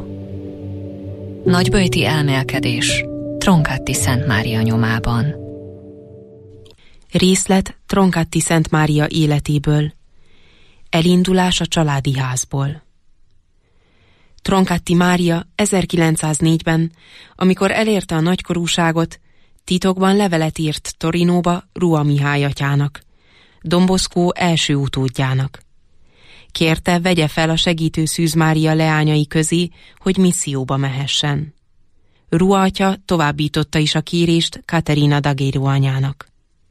Nagyböjti elmélkedés Tronchetti Szent Mária nyomában. Részlet Troncati Szent Mária életéből. Elindulás a családi házból. Troncati Mária 1904-ben, amikor elérte a nagykorúságot, titokban levelet írt Torinóba Rua Mihály atyának, Don Bosco első utódjának. Kérte, vegye fel a segítő Szűz Mária leányai közé, hogy misszióba mehessen. Rua atya továbbította is a kérést Caterina d'Aguero anyának.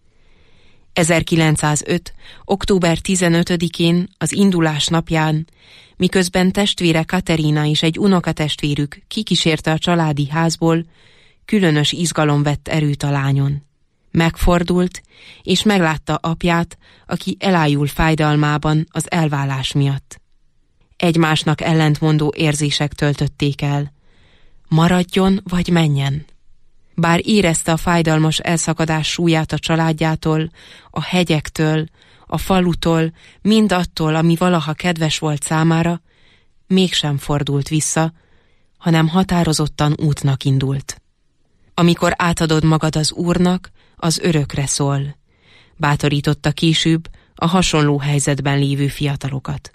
1905. október 15-én, az indulás napján, miközben testvére Caterina és egy unokatestvérük kikísérte a családi házból, különös izgalom vett erőt a lányon. Megfordult, és meglátta apját, aki elájul fájdalmában az elválás miatt. Egymásnak ellentmondó érzések töltötték el. Maradjon vagy menjen? Bár érezte a fájdalmas elszakadás súlyát a családjától, a hegyektől, a falutól, mindattól, ami valaha kedves volt számára, mégsem fordult vissza, hanem határozottan útnak indult. Amikor átadod magad az Úrnak, az örökre szól, bátorította később a hasonló helyzetben lévő fiatalokat.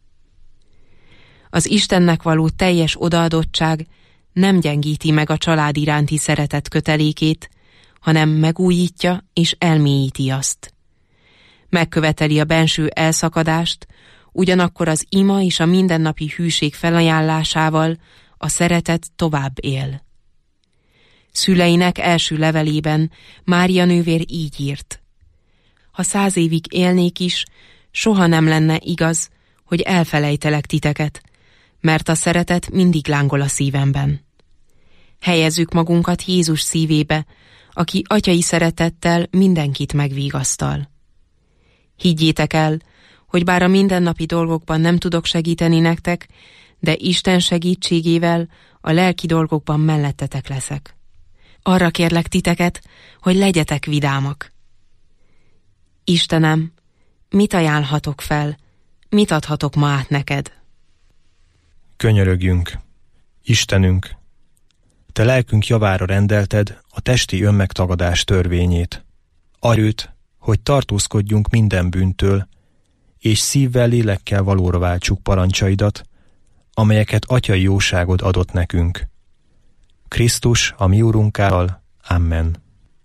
Az Istennek való teljes odaadottság nem gyengíti meg a család iránti szeretet kötelékét, hanem megújítja és elmélyíti azt. Megköveteli a benső elszakadást, ugyanakkor az ima és a mindennapi hűség felajánlásával a szeretet tovább él. Szüleinek első levelében Mária nővér így írt: ha 100 évig élnék is, soha nem lenne igaz, hogy elfelejtelek titeket, mert a szeretet mindig lángol a szívemben. Helyezzük magunkat Jézus szívébe, aki atyai szeretettel mindenkit megvigasztal. Higgyétek el, hogy bár a mindennapi dolgokban nem tudok segíteni nektek, de Isten segítségével a lelki dolgokban mellettetek leszek. Arra kérlek titeket, hogy legyetek vidámak. Istenem, mit ajánlhatok fel, mit adhatok ma át neked? Könyörögjünk, Istenünk, te lelkünk javára rendelted a testi önmegtagadás törvényét. Adj őt, hogy tartózkodjunk minden bűntől, és szívvel, lélekkel valóra váltsuk parancsaidat, amelyeket atyai jóságod adott nekünk. Krisztus, a mi Úrunkával. Amen.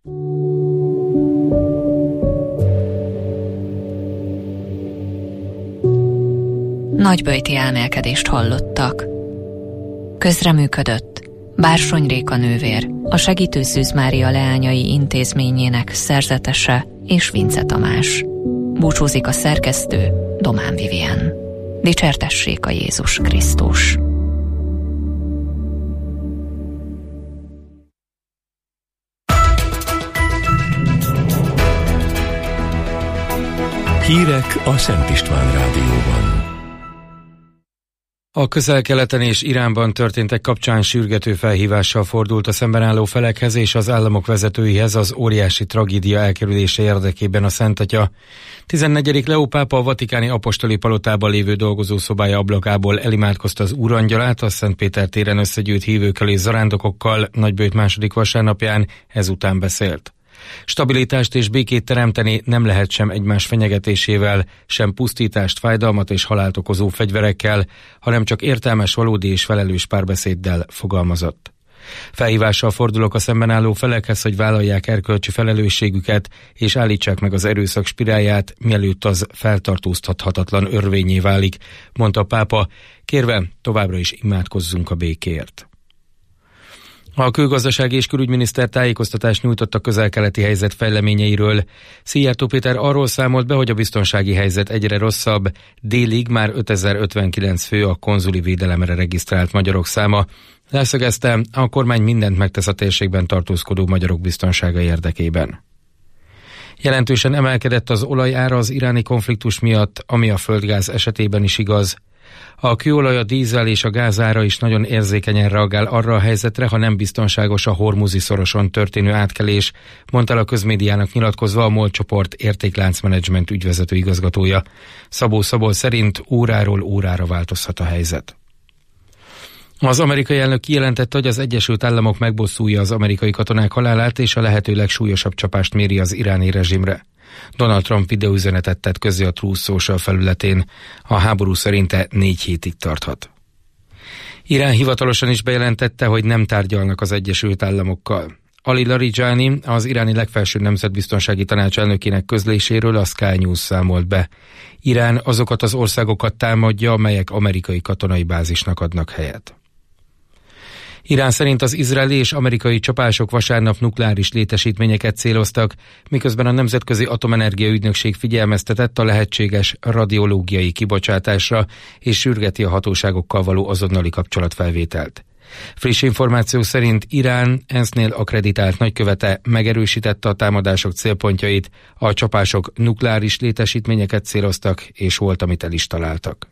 Nagyböjti elmélkedést hallottak. Közreműködött Bársony Réka nővér, a Segítő Szűz Mária leányai intézményének szerzetese, és Vince Tamás. Búcsúzik a szerkesztő, Domán Vivien. Dicsértessék a Jézus Krisztus! Hírek a Szent István Rádióban. A Közel-Keleten és Iránban történtek kapcsán sürgető felhívással fordult a szemben álló felekhez és az államok vezetőihez az óriási tragédia elkerülése érdekében a Szentatya. 14. Leó pápa a vatikáni apostoli palotában lévő dolgozószobája ablakából elimádkozta az Úrangyalát, a Szentpéter téren összegyűjt hívőkkel és zarándokokkal Nagyböjt második vasárnapján, ezután beszélt. Stabilitást és békét teremteni nem lehet sem egymás fenyegetésével, sem pusztítást, fájdalmat és halált okozó fegyverekkel, hanem csak értelmes, valódi és felelős párbeszéddel, fogalmazott. Felhívással fordulok a szemben álló felekhez, hogy vállalják erkölcsi felelősségüket és állítsák meg az erőszak spirálját, mielőtt az feltartóztathatatlan örvényé válik, mondta a pápa, kérve továbbra is imádkozzunk a békéért. A külgazdasági és külügyminiszter tájékoztatást nyújtott a közel-keleti helyzet fejleményeiről. Szijjártó Péter arról számolt be, hogy a biztonsági helyzet egyre rosszabb, délig már 5059 fő a konzuli védelemre regisztrált magyarok száma. Leszögezte, a kormány mindent megtesz a térségben tartózkodó magyarok biztonsága érdekében. Jelentősen emelkedett az olajára az iráni konfliktus miatt, ami a földgáz esetében is igaz. A kőolaj, a dízel és a gázára is nagyon érzékenyen reagál arra a helyzetre, ha nem biztonságos a Hormuzi szoroson történő átkelés, mondta a közmédiának nyilatkozva a MOL csoport értékláncmenedzsment ügyvezető igazgatója. Szabó Szabol szerint óráról órára változhat a helyzet. Az amerikai elnök kijelentette, hogy az Egyesült Államok megbosszulja az amerikai katonák halálát és a lehető legsúlyosabb csapást méri az iráni rezsimre. Donald Trump videóüzenetet tett közzé a Truth Social felületén. A háború szerinte 4 hétig tarthat. Irán hivatalosan is bejelentette, hogy nem tárgyalnak az Egyesült Államokkal. Ali Larijani, az iráni legfelső nemzetbiztonsági tanács elnökének közléséről a Sky News számolt be. Irán azokat az országokat támadja, amelyek amerikai katonai bázisnak adnak helyet. Irán szerint az izraeli és amerikai csapások vasárnap nukleáris létesítményeket céloztak, miközben a Nemzetközi Atomenergia Ügynökség figyelmeztetett a lehetséges radiológiai kibocsátásra és sürgeti a hatóságokkal való azonnali kapcsolatfelvételt. Friss információ szerint Irán ENSZ-nél akkreditált nagykövete megerősítette a támadások célpontjait, a csapások nukleáris létesítményeket céloztak, és volt, amit el is találtak.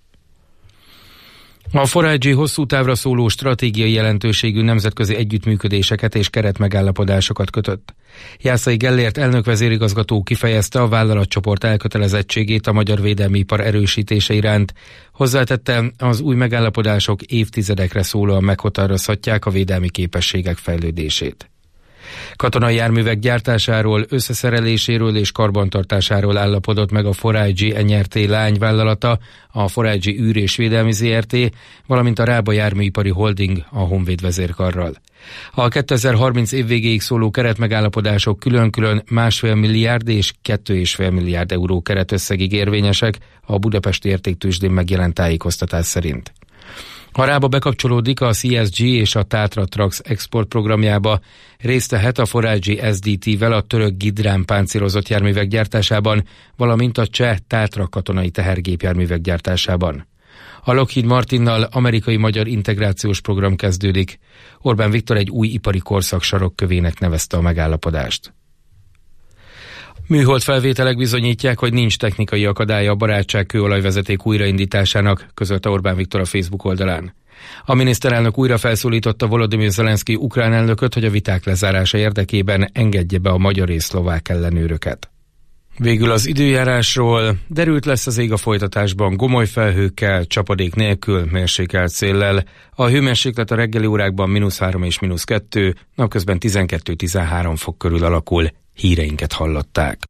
A 4G hosszú távra szóló stratégiai jelentőségű nemzetközi együttműködéseket és keretmegállapodásokat kötött. Jászai Gellért elnök-vezérigazgató kifejezte a vállalatcsoport elkötelezettségét a magyar védelmi ipar erősítése iránt. Hozzátette, az új megállapodások évtizedekre szólóan meghatározhatják a védelmi képességek fejlődését. Katonai járművek gyártásáról, összeszereléséről és karbantartásáról állapodott meg a 4IG NRT lányvállalata, a 4IG űr- és védelmi ZRT, valamint a Rába Járműipari Holding a Honvéd vezérkarral. A 2030 év végéig szóló keretmegállapodások külön-külön 1,5 milliárd és 2,5 milliárd euró keretösszegig érvényesek a budapesti értéktőzsdén megjelent tájékoztatás szerint. Ha Rába bekapcsolódik a CSG és a Tátra Trax export programjába, részt vehet a 4IG SDT-vel a török Gidrán páncélozott járművek gyártásában, valamint a cseh Tátra katonai tehergépjárművek gyártásában. A Lockheed Martinnal amerikai-magyar integrációs program kezdődik. Orbán Viktor egy új ipari korszak sarokkövének nevezte a megállapodást. Műhold felvételek bizonyítják, hogy nincs technikai akadálya a Barátság kőolajvezeték újraindításának, közölte Orbán Viktor a Facebook oldalán. A miniszterelnök újra felszólította Volodymyr Zelenszky ukrán elnököt, hogy a viták lezárása érdekében engedje be a magyar és szlovák ellenőröket. Végül az időjárásról: derült lesz az ég a folytatásban, gomoly felhőkkel, csapadék nélkül, mérsékelt széllel. A hőmérséklet a reggeli órákban -3 és -2, napközben 12-13 fok körül alakul. Híreinket hallották.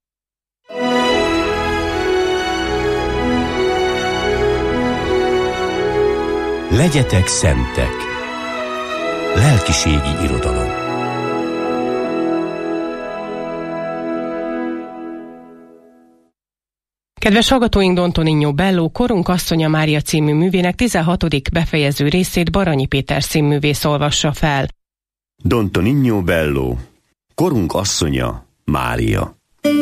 Legyetek szentek. Lelkiségi irodalom. Kedves hallgatóink, Don Tonino Bello Korunk asszonya Mária című művének 16. befejező részét Baranyi Péter színművész olvassa fel. Don Tonino Bello Korunk asszonya Mária.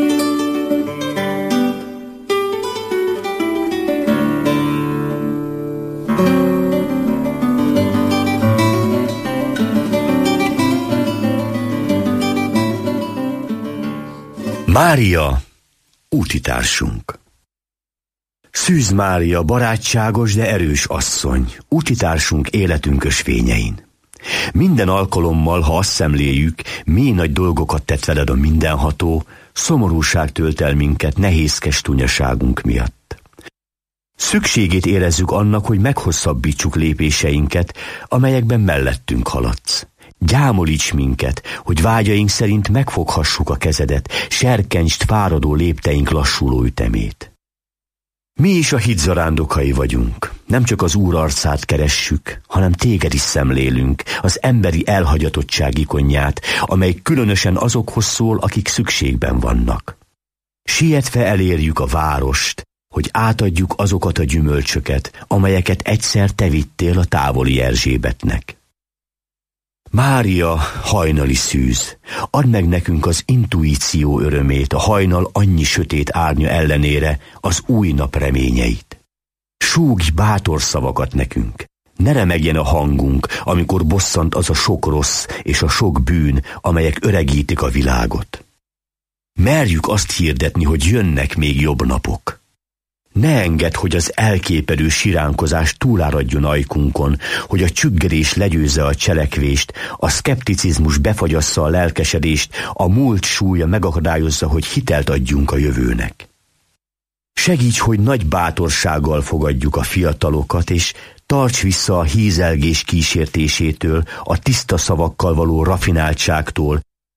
Mária, útitársunk. Szűz Mária, barátságos, de erős asszony, útitársunk életünk ösvényein. Minden alkalommal, ha azt szemléljük, mély nagy dolgokat tett veled a mindenható, szomorúság tölt el minket nehézkes tunyaságunk miatt. Szükségét érezzük annak, hogy meghosszabbítsuk lépéseinket, amelyekben mellettünk haladsz. Gyámolíts minket, hogy vágyaink szerint megfoghassuk a kezedet, serkentsd fáradó lépteink lassuló ütemét. Mi is a hit zarándokai vagyunk, nem csak az Úr arcát keressük, hanem téged is szemlélünk, az emberi elhagyatottság ikonját, amely különösen azokhoz szól, akik szükségben vannak. Sietve elérjük a várost, hogy átadjuk azokat a gyümölcsöket, amelyeket egyszer te vittél a távoli Erzsébetnek. Mária, hajnali szűz, add meg nekünk az intuíció örömét, a hajnal annyi sötét árnya ellenére az új nap reményeit. Súgj bátor szavakat nekünk, ne remegjen a hangunk, amikor bosszant az a sok rossz és a sok bűn, amelyek öregítik a világot. Merjük azt hirdetni, hogy jönnek még jobb napok. Ne engedd, hogy az elképedő siránkozás túláradjon ajkunkon, hogy a csüggedés legyőzze a cselekvést, a szkepticizmus befagyassza a lelkesedést, a múlt súlya megakadályozza, hogy hitelt adjunk a jövőnek. Segíts, hogy nagy bátorsággal fogadjuk a fiatalokat, és tarts vissza a hízelgés kísértésétől, a tiszta szavakkal való rafináltságtól,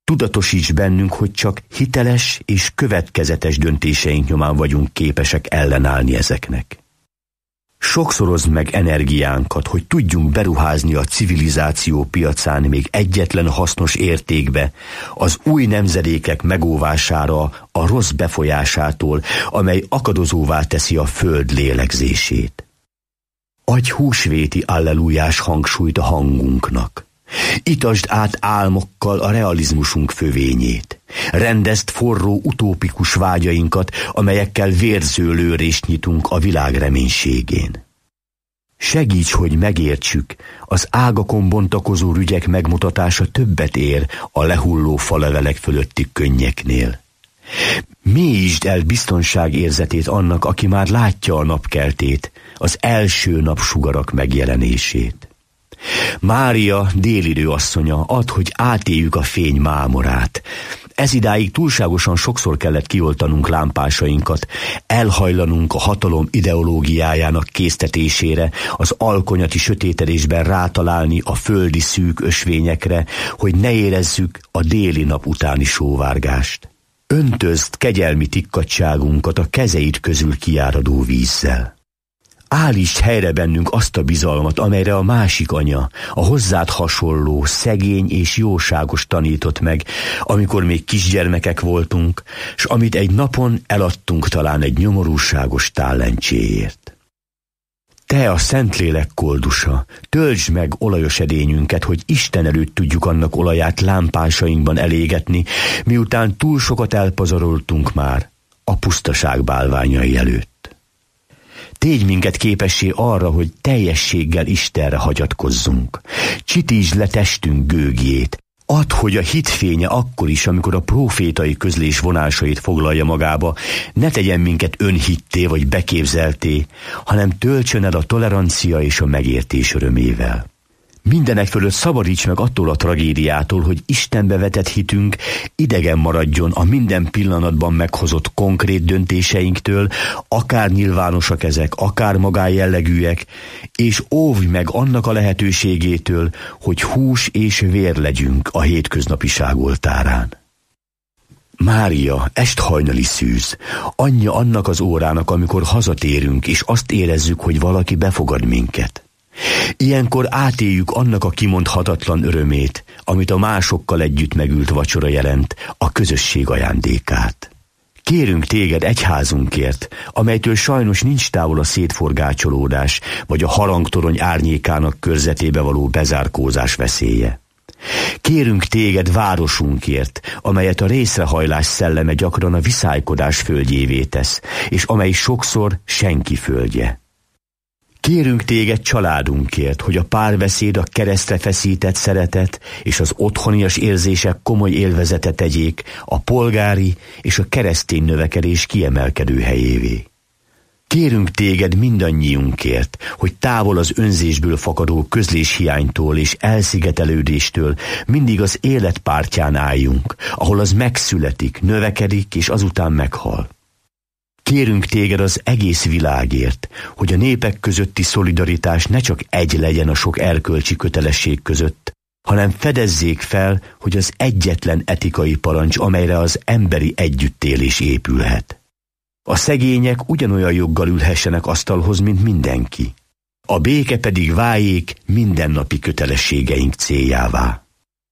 Tudatosíts bennünk, hogy csak hiteles és következetes döntéseink nyomán vagyunk képesek ellenállni ezeknek. Sokszorozd meg energiánkat, hogy tudjunk beruházni a civilizáció piacán még egyetlen hasznos értékbe, az új nemzedékek megóvására a rossz befolyásától, amely akadozóvá teszi a föld lélegzését. Adj húsvéti allelujás hangsúlyt a hangunknak. Itasd át álmokkal a realizmusunk fövényét. Rendezd forró utópikus vágyainkat, amelyekkel vérző lőrést nyitunk a világ reménységén. Segíts, hogy megértsük, az ágakon bontakozó rügyek megmutatása többet ér a lehulló falevelek fölötti könnyeknél. Mélyítsd el biztonságérzetét annak, aki már látja a napkeltét, az első napsugarak megjelenését. Mária, délidő asszonya, add, hogy átéljük a fény mámorát. Ez idáig túlságosan sokszor kellett kioltanunk lámpásainkat, elhajlanunk a hatalom ideológiájának késztetésére, az alkonyati sötétedésben rátalálni a földi szűk ösvényekre, hogy ne érezzük a déli nap utáni sóvárgást. Öntözd kegyelmi tikkadságunkat a kezeid közül kiáradó vízzel. Állítsd helyre bennünk azt a bizalmat, amelyre a másik anya, a hozzád hasonló, szegény és jóságos tanított meg, amikor még kisgyermekek voltunk, s amit egy napon eladtunk talán egy nyomorúságos tállencséért. Te, a Szentlélek koldusa, töltsd meg olajos edényünket, hogy Isten előtt tudjuk annak olaját lámpásainkban elégetni, miután túl sokat elpazaroltunk már a pusztaság bálványai előtt. Tégy minket képessé arra, hogy teljességgel Istenre hagyatkozzunk. Csitítsd le testünk gőgjét. Add, hogy a hitfénye akkor is, amikor a prófétai közlés vonásait foglalja magába, ne tegyen minket önhitté vagy beképzelté, hanem töltsön el a tolerancia és a megértés örömével. Mindenek fölött szabadíts meg attól a tragédiától, hogy Istenbe vetett hitünk idegen maradjon a minden pillanatban meghozott konkrét döntéseinktől, akár nyilvánosak ezek, akár magájellegűek, és óvj meg annak a lehetőségétől, hogy hús és vér legyünk a hétköznapiság oltárán. Mária, esthajnali szűz, anyja annak az órának, amikor hazatérünk, és azt érezzük, hogy valaki befogad minket. Ilyenkor átéljük annak a kimondhatatlan örömét, amit a másokkal együtt megült vacsora jelent, a közösség ajándékát. Kérünk téged egyházunkért, amelytől sajnos nincs távol a szétforgácsolódás, vagy a harangtorony árnyékának körzetébe való bezárkózás veszélye. Kérünk téged városunkért, amelyet a részrehajlás szelleme gyakran a viszálykodás földjévé tesz, és amely sokszor senki földje. Kérünk téged családunkért, hogy a párbeszéd, a keresztre feszített szeretet és az otthonias érzések komoly élvezete tegyék a polgári és a keresztény növekedés kiemelkedő helyévé. Kérünk téged mindannyiunkért, hogy távol az önzésből fakadó közléshiánytól és elszigetelődéstől mindig az élet pártján álljunk, ahol az megszületik, növekedik és azután meghal. Kérünk téged az egész világért, hogy a népek közötti szolidaritás ne csak egy legyen a sok erkölcsi kötelesség között, hanem fedezzék fel, hogy az egyetlen etikai parancs, amelyre az emberi együttélés épülhet. A szegények ugyanolyan joggal ülhessenek asztalhoz, mint mindenki. A béke pedig váljék mindennapi kötelességeink céljává.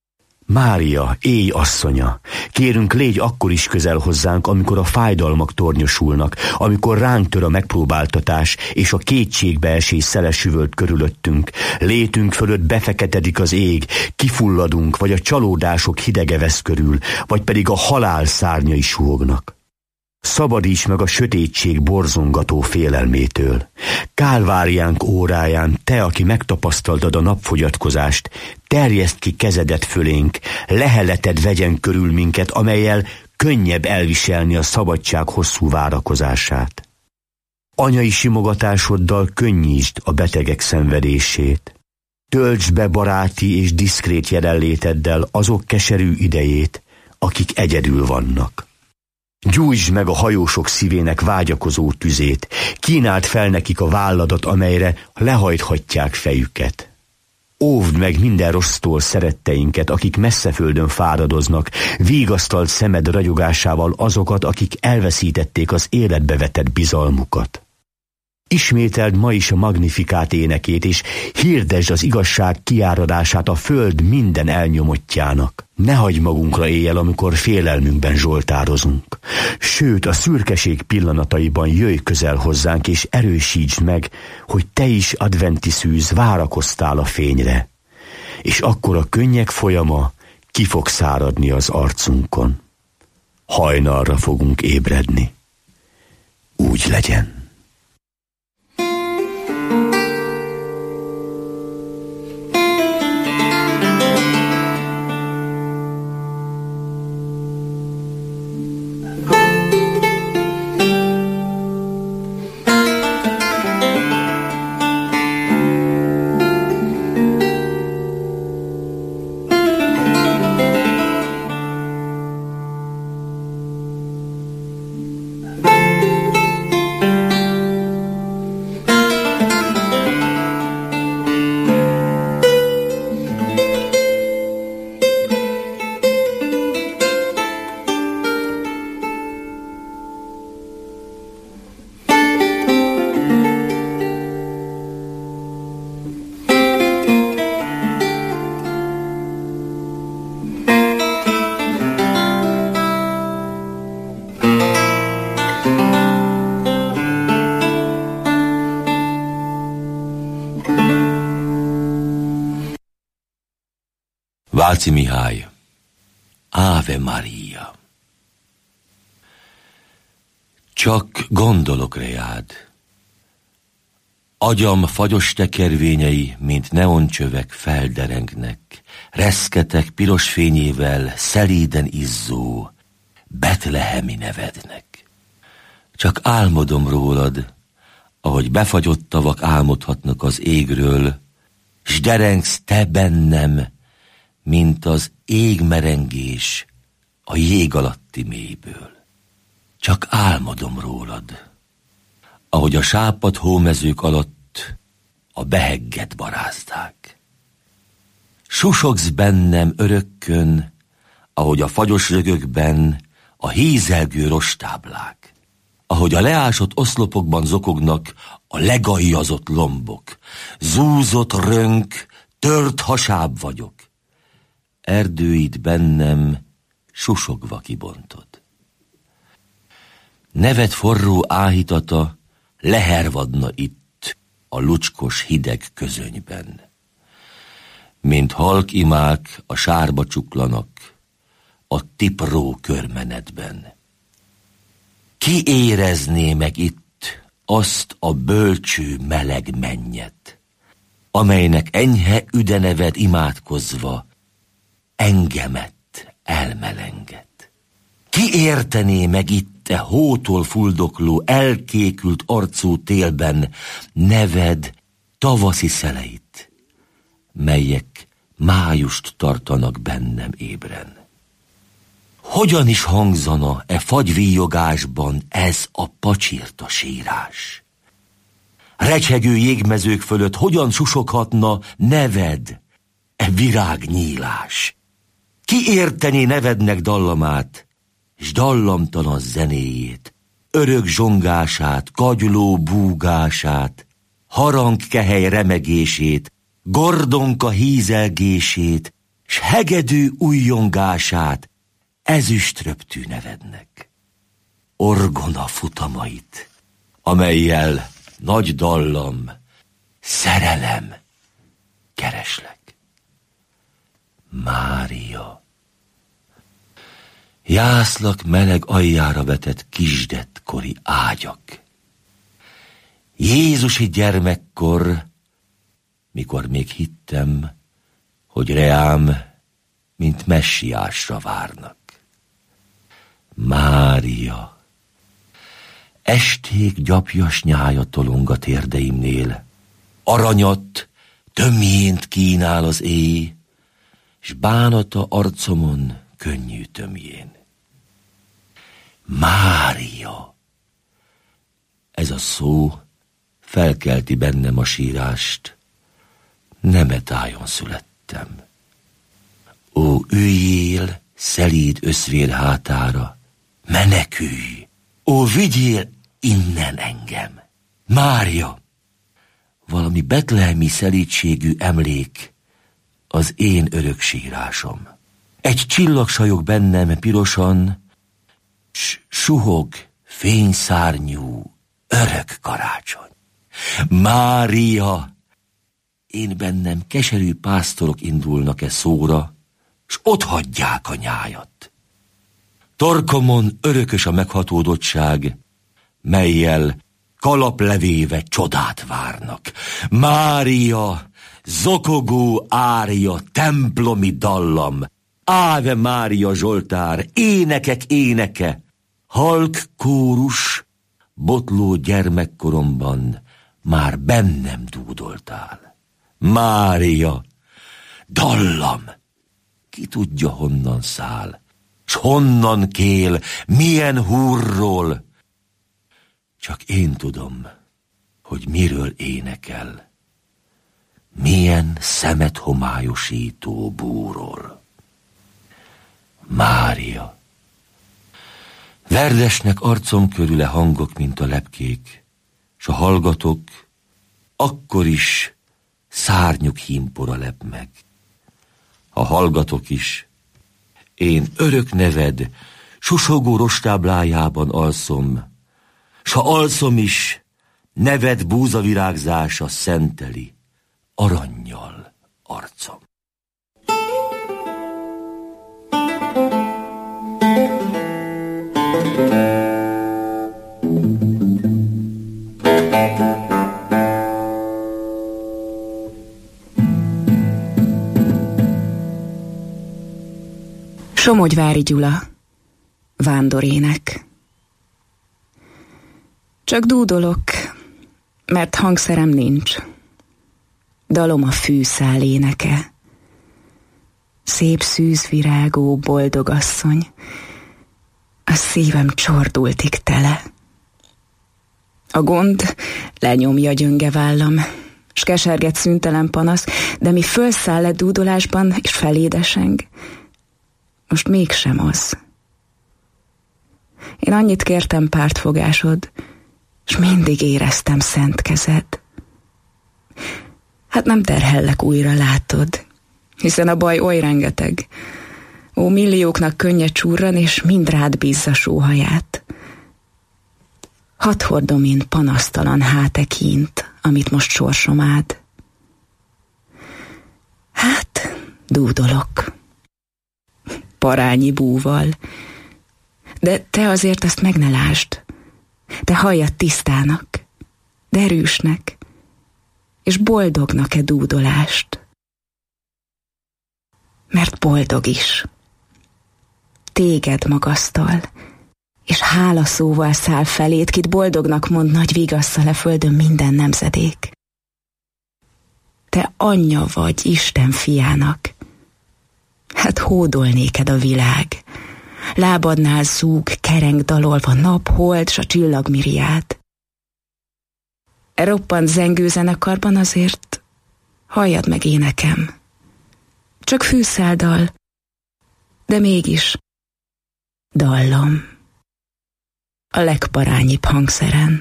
Mária, éj asszonya, kérünk, légy akkor is közel hozzánk, amikor a fájdalmak tornyosulnak, amikor ránk tör a megpróbáltatás és a kétségbeesés szeles süvölt körülöttünk, létünk fölött befeketedik az ég, kifulladunk, vagy a csalódások hidege vesz körül, vagy pedig a halál szárnyai suhognak. Szabadíts meg a sötétség borzongató félelmétől. Kálváriánk óráján, te, aki megtapasztaltad a napfogyatkozást, terjeszd ki kezedet fölénk, leheleted vegyen körül minket, amellyel könnyebb elviselni a szabadság hosszú várakozását. Anyai simogatásoddal könnyítsd a betegek szenvedését. Töltsd be baráti és diszkrét jelenléteddel azok keserű idejét, akik egyedül vannak. Gyújtsd meg a hajósok szívének vágyakozó tüzét, kínáld fel nekik a válladat, amelyre lehajthatják fejüket. Óvd meg minden rossztól szeretteinket, akik messzeföldön fáradoznak, vigasztald szemed ragyogásával azokat, akik elveszítették az életbe vetett bizalmukat. Ismételd ma is a Magnifikát énekét, és hirdesd az igazság kiáradását a föld minden elnyomottjának. Ne hagyj magunkra éjjel, amikor félelmünkben zsoltározunk. Sőt, a szürkeség pillanataiban jöjj közel hozzánk, és erősítsd meg, hogy te is, adventi szűz, várakoztál a fényre. És akkor a könnyek folyama ki fog száradni az arcunkon. Hajnalra fogunk ébredni. Úgy legyen. Váci Mihály, Ave Maria. Csak gondolok reád. Agyam fagyos tekervényei, mint neoncsövek felderengnek, reszketek piros fényével szelíden izzó, betlehemi nevednek. Csak álmodom rólad, ahogy befagyott tavak álmodhatnak az égről, s derengsz te bennem, mint az égmerengés a jég alatti mélyből. Csak álmodom rólad, ahogy a sápadt hómezők alatt a behegget barázdák. Susogsz bennem örökkön, ahogy a fagyos rögökben a hízelgő rostáblák, ahogy a leásott oszlopokban zokognak a legajjazott lombok, zúzott rönk, tört hasáb vagyok. Erdőid bennem susogva kibontod. Neved forró áhítata lehervadna itt a lucskos hideg közönyben. Mint halk imák a sárba csuklanak a tipró körmenetben. Ki érezné meg itt azt a bölcső meleg mennyet, amelynek enyhe üdeneved imádkozva engemet elmelenget. Ki értené meg itt e hótól fuldokló, elkékült arcú télben neved tavaszi szeleit, melyek májust tartanak bennem ébren? Hogyan is hangzana e fagyvíjogásban ez a pacsirta sírás? Recsegő jégmezők fölött hogyan susoghatna neved, e virágnyílás? Ki értené nevednek dallamát, s dallamtalan zenéjét, örök zsongását, kagyló búgását, harangkehely remegését, gordonka hízelgését, s hegedű ujjongását ezüströptű nevednek? Orgona futamait, amellyel nagy dallam, szerelem kereslek. Mária, jászlak meleg aljára vetett kisdettkori ágyak. Jézusi gyermekkor, mikor még hittem, hogy reám, mint messiásra várnak. Mária, esték gyapjas nyája tolong a térdeimnél, aranyat, tömjént kínál az éj, s bánata arcomon könnyű tömjén. Mária! Ez a szó felkelti bennem a sírást, nemetájon születtem. Ó, üljél szelíd összvér hátára, menekülj! Ó, vigyél innen engem! Mária! Valami betlehemi szelídségű emlék az én öröksírásom. Egy csillag sajog bennem pirosan, suhog fényszárnyú örök karácsony. Mária! Én bennem keserű pásztorok indulnak-e szóra, s otthagyják a nyájat. Torkomon örökös a meghatódottság, mellyel kalaplevéve csodát várnak. Mária, zokogó ária, templomi dallam, Áve Mária Zsoltár, énekek éneke, halk kórus, botló gyermekkoromban már bennem dúdoltál. Mária, dallam, ki tudja honnan száll, s honnan kél, milyen húrról. Csak én tudom, hogy miről énekel, milyen szemet homályosító búról. Mária. Verdesnek arcom körüle hangok, mint a lepkék, s a hallgatok, akkor is szárnyuk hímpora lep meg. Ha hallgatok is, én örök neved susogó rostáblájában alszom, s ha alszom is, neved búzavirágzása szenteli arannyal arcom. Somogyvári Gyula, vándorének. Csak dúdolok, mert hangszerem nincs. Dalom a fűszál éneke. Szép szűzvirágó boldog asszony, a szívem csordultig tele. A gond lenyomja gyönge vállam, s keserget szüntelen panasz, de mi fölszáll le dúdolásban, és felédeseng. Most mégsem az. Én annyit kértem pártfogásod, s mindig éreztem szent kezed. Hát nem terhellek újra, látod, hiszen a baj oly rengeteg. Ó, millióknak könnye csurran, és mind rád bízza sóhaját. Hadd hordom én panasztalan háte kínt, amit most sorsom ád. Hát, dúdolok. Parányi búval. De te azért azt meg ne lásd. Te halljad tisztának, derűsnek, és boldognak-e dúdolást. Mert boldog is. Téged magasztal, és hálaszóval száll feléd, kit boldognak mond nagy vigasszal a földön minden nemzedék. Te anyja vagy Isten fiának, hát hódol néked a világ. Lábadnál zúg, kereng dalolva nap, hold, s a csillagmiriád. E roppant zengő zenekarban azért halljad meg énekem. Csak fűszáldal, de mégis dallam. A legparányibb hangszeren.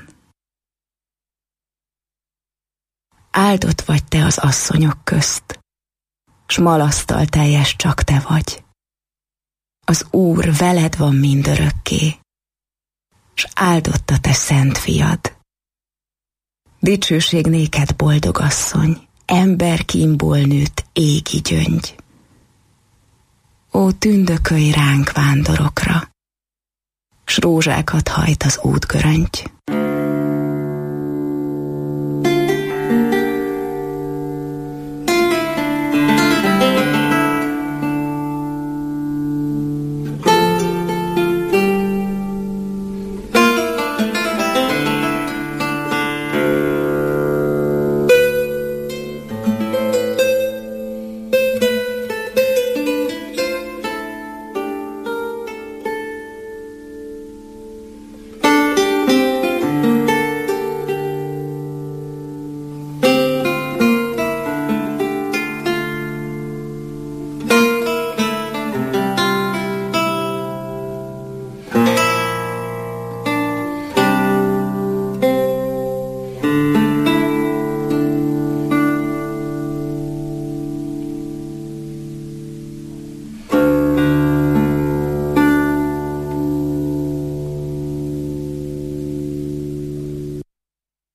Áldott vagy te az asszonyok közt, s malasztal teljes csak te vagy. Az Úr veled van mindörökké, s áldott a te szent fiad. Dicsőség néked, boldog asszony, emberkínból nőtt égi gyöngy. Ó, tündökölj ránk vándorokra, s rózsákat hajt az útgörönty.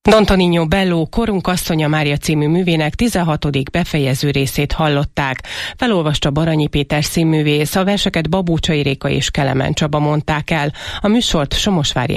Don Tonino Bello Korunk asszonya Mária című művének 16. befejező részét hallották. Felolvasta Baranyi Péter színművész, a verseket Babócsai Réka és Kelemen Csaba mondták el. A műsort Somosvári